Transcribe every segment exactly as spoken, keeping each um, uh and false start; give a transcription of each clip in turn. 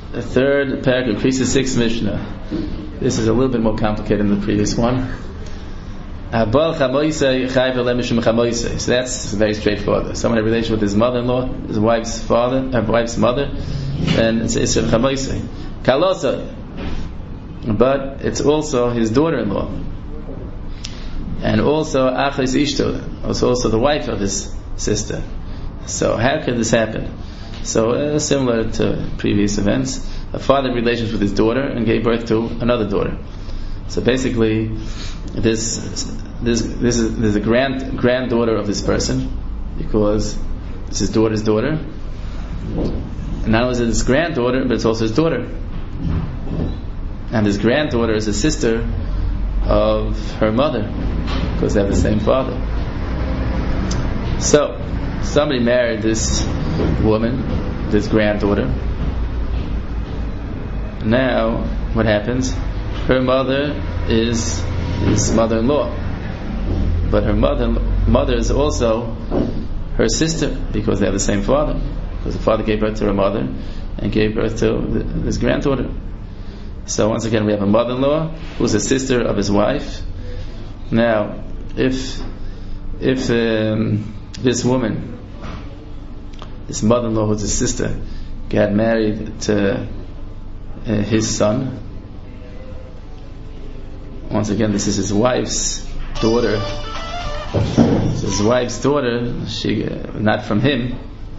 the third parak of Krisis sixth Mishnah. This is a little bit more complicated than the previous one. So that's very straightforward. Someone in relation with his mother-in-law, his wife's father, her wife's mother, and it's Isser Chamoisei. Kalosai. But it's also his daughter-in-law. And also Achlis Ishto, it's also the wife of his sister. So how could this happen? So uh, similar to previous events, a father in relations with his daughter and gave birth to another daughter. So basically, this this this is, this is a grand granddaughter of this person, because it's his daughter's daughter. And not only is it his granddaughter, but it's also his daughter. And his granddaughter is a sister of her mother, because they have the same father. So somebody married this woman, this granddaughter. Now, what happens? Her mother is his mother-in-law, but her mother mother is also her sister, because they have the same father. Because the father gave birth to her mother and gave birth to this granddaughter. So once again, we have a mother-in-law who's a sister of his wife. Now, if if um, this woman, this mother-in-law who's his sister, got married to uh, his son, once again, this is his wife's daughter. This is his wife's daughter. She uh, not from him.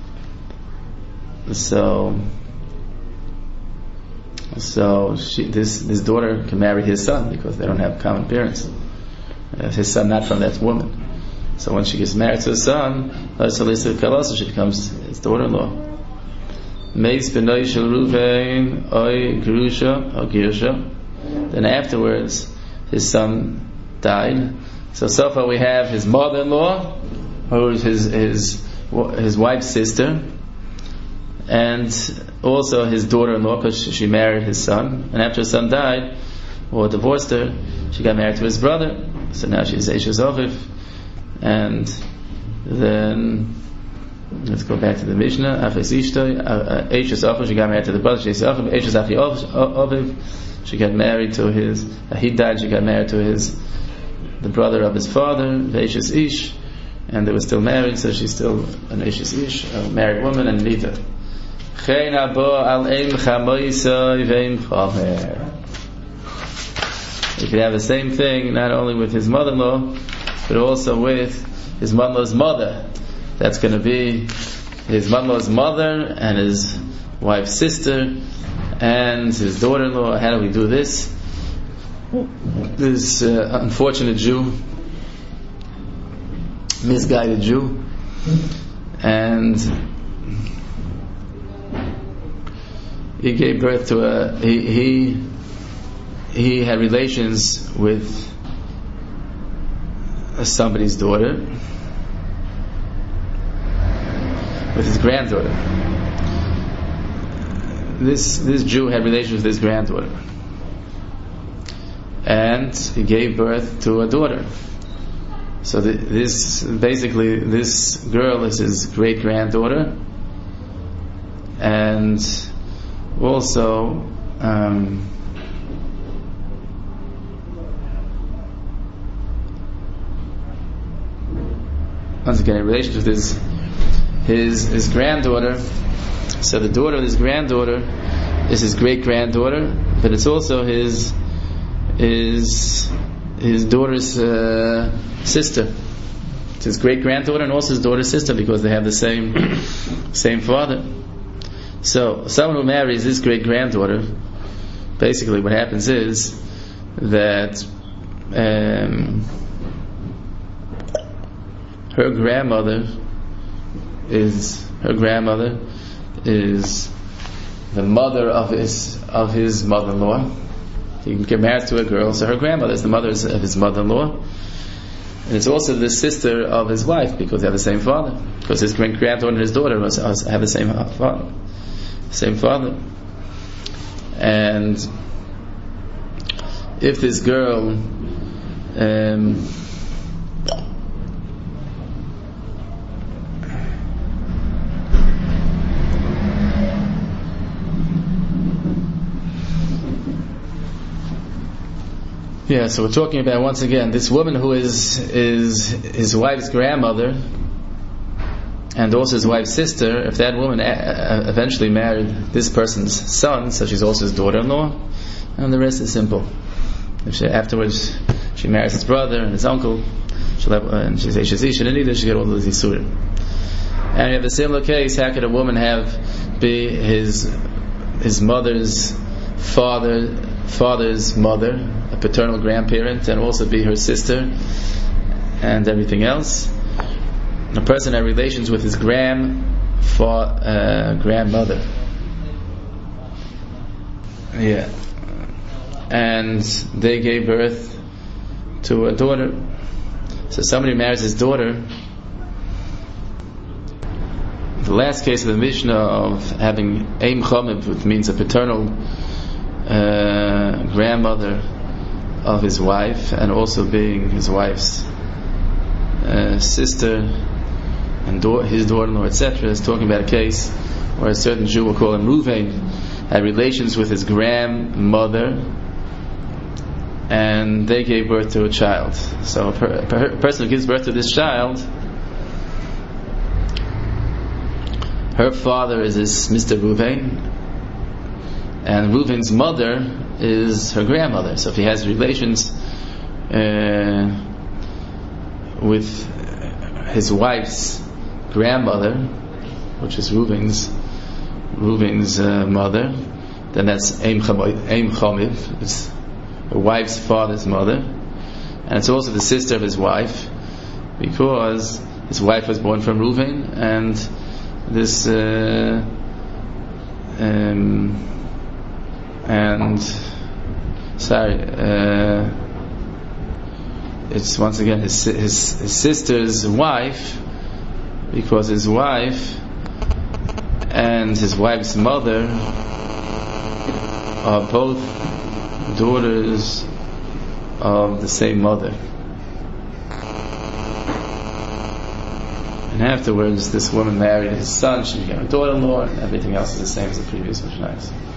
So, so she, this this daughter can marry his son, because they don't have common parents. Uh, his son not from that woman. So when she gets married to his son, so she becomes his daughter-in-law. Then afterwards, his son died. So so far we have his mother-in-law, who is his his his wife's sister, and also his daughter-in-law, because she married his son. And after his son died or divorced her, she got married to his brother. So now she's Eishes Aviv. And then let's go back to the Mishnah. Achis Ishtoi, Eishes Aviv. She got married to the brother. Eishes Aviv. Eishes Aviv. She got married to his. He died. She got married to his, the brother of his father, Eishes Ish, and they were still married. So she's still an Eishes Ish, a married woman, and Nida. You could have the same thing not only with his mother-in-law, but also with his mother-in-law's mother. That's going to be his mother-in-law's mother and his wife's sister and his daughter-in-law. How do we do this? This uh, unfortunate Jew, misguided Jew, and he gave birth to a he he he had relations with somebody's daughter, with his granddaughter. This this Jew had relations with his granddaughter, and he gave birth to a daughter. So the, this basically this girl is his great granddaughter, and also um, once again in relation to his his his granddaughter. So the daughter of his granddaughter is his great granddaughter, but it's also his his his daughter's uh, sister. It's his great granddaughter and also his daughter's sister, because they have the same same father. So someone who marries his great granddaughter, basically what happens is that um, her grandmother is her grandmother is the mother of his of his mother-in-law. He can get married to a girl, so her grandmother is the mother of his mother-in-law, and it's also the sister of his wife, because they have the same father. Because his great granddaughter and his daughter have the same father, same father. And if this girl um, Yeah, so we're talking about, once again, this woman who is is his wife's grandmother and also his wife's sister. If that woman a- eventually married this person's son, so she's also his daughter-in-law, and the rest is simple. If she afterwards she marries his brother and his uncle, she'll have, uh, and she's H she didn't either, she get all of these Yisurim. And you have a similar case. How could a woman have be his his mother's father father's mother, a paternal grandparent, and also be her sister and everything else? A person had relations with his grand uh, grandmother. Yeah. And they gave birth to a daughter. So somebody marries his daughter. The last case of the Mishnah of having Eim Chomiv, which means a paternal uh, grandmother of his wife, and also being his wife's uh, sister and da- his daughter-in-law, et cetera, is talking about a case where a certain Jew, we'll call him Ruvain, had relations with his grandmother, and they gave birth to a child. So a, per- a per- person who gives birth to this child, her father is this Mister Ruvain, and Ruvain's mother is her grandmother. So if he has relations uh, with his wife's grandmother, which is Ruvain's Ruvain's uh, mother, then that's Eim Chomiv. It's the wife's father's mother, and it's also the sister of his wife, because his wife was born from Ruvain, and this uh, um, and sorry uh, it's once again his, his his sister's wife, because his wife and his wife's mother are both daughters of the same mother. And afterwards, this woman married his son, she became a daughter-in-law, and everything else is the same as the previous Mishnah.